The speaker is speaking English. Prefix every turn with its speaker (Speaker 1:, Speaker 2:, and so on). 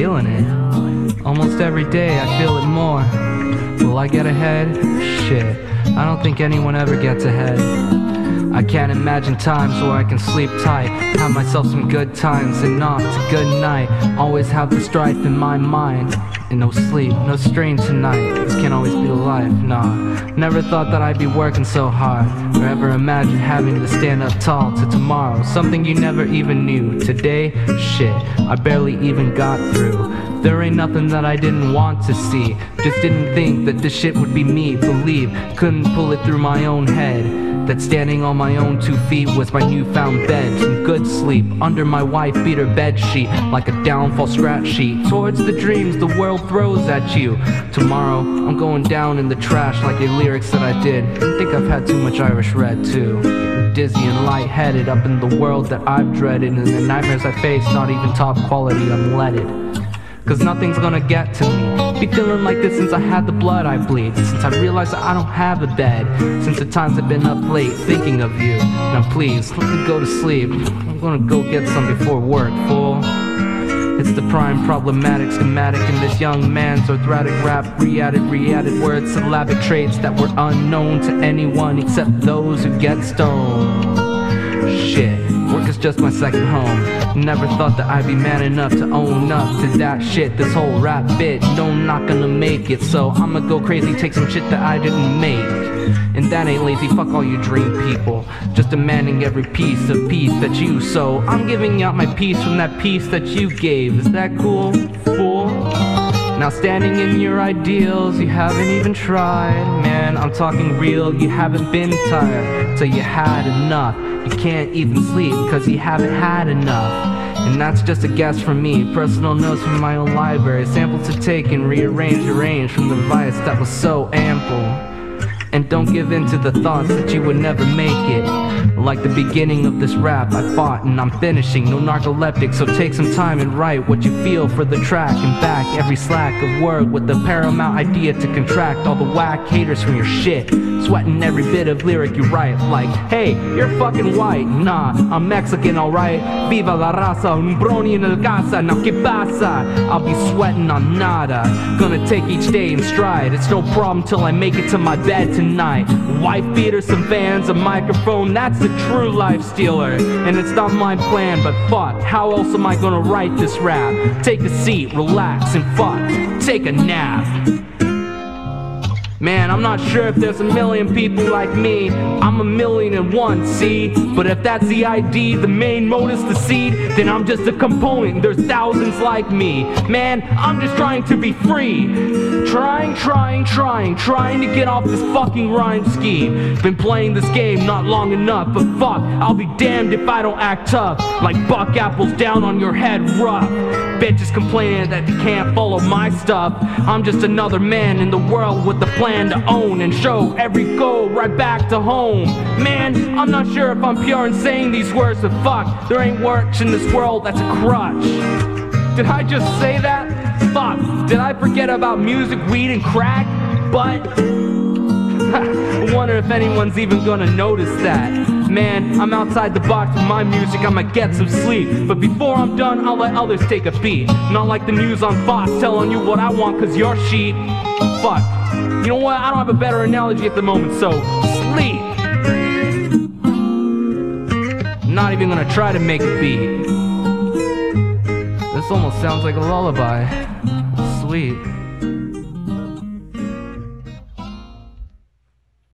Speaker 1: feeling it. Almost every day I feel it more. Will I get ahead? Shit, I don't think anyone ever gets ahead. I can't imagine times where I can sleep tight, have myself some good times and off to good night. Always have the strife in my mind, and no sleep, no strain tonight. This can't always be the life, nah. Never thought that I'd be working so hard, or ever imagined having to stand up tall to tomorrow. Something you never even knew. Today, shit, I barely even got through. There ain't nothing that I didn't want to see. Just didn't think that this shit would be me. Believe, couldn't pull it through my own head. That standing on my own 2 feet was my newfound bed. Some good sleep under my wife beater bed sheet, like a downfall scratch sheet. Towards the dreams the world throws at you. Tomorrow I'm going down in the trash like the lyrics that I did. I think I've had too much Irish red too. Getting dizzy and lightheaded up in the world that I've dreaded, and the nightmares I face not even top quality unleaded. Cause nothing's gonna get to me. Be feeling like this since I had the blood I bleed. Since I realized that I don't have a bed. Since the times I've been up late thinking of you. Now please, let me go to sleep. I'm gonna go get some before work, fool. It's the prime problematic schematic in this young man's arthritic rap. Re-added words, syllabic traits that were unknown to anyone except those who get stoned. Shit, work is just my second home. Never thought that I'd be man enough to own up to that shit. This whole rap bit, no, I'm not gonna make it. So I'ma go crazy, take some shit that I didn't make. And that ain't lazy, fuck all you dream people. Just demanding every piece of peace that you sow. I'm giving out my piece from that piece that you gave. Is that cool, fool? Now standing in your ideals, you haven't even tried. Man, I'm talking real, you haven't been tired till you had enough. You can't even sleep cause you haven't had enough. And that's just a guess from me. Personal notes from my own library. Samples to take and arrange from the vice that was so ample. And don't give in to the thoughts that you would never make it. Like the beginning of this rap, I fought and I'm finishing. No narcoleptic, so take some time and write what you feel for the track. And back every slack of word with the paramount idea to contract all the whack haters from your shit. Sweating every bit of lyric you write. Like, hey, you're fucking white. Nah, I'm Mexican, alright. Viva la raza, un brony en el casa. Now que pasa? I'll be sweating on nada. Gonna take each day in stride. It's no problem till I make it to my bed tonight. Wife beater, some fans, a microphone. That's the true life stealer. And it's not my plan, but fuck, how else am I gonna write this rap? Take a seat, relax, and fuck, take a nap. Man, I'm not sure if there's a million people like me. I'm 1,000,001, see? But if that's the ID, the main motive's the seed, then I'm just a component, there's thousands like me. Man, I'm just trying to be free. Trying to get off this fucking rhyme scheme. Been playing this game not long enough, but fuck, I'll be damned if I don't act tough. Like buck apples down on your head rough. Bitches complaining that they can't follow my stuff. I'm just another man in the world with a plan to own and show every goal right back to home. Man, I'm not sure if I'm pure in saying these words, but fuck, there ain't works in this world that's a crutch. Did I just say that? Fuck, did I forget about music, weed, and crack? But I wonder if anyone's even gonna notice that. Man, I'm outside the box with my music, I'ma get some sleep. But before I'm done, I'll let others take a beat. Not like the news on Fox telling you what I want cause you're sheep. Fuck, you know what, I don't have a better analogy at the moment, so sleep. I'm not even gonna try to make a beat. This almost sounds like a lullaby. Sweet.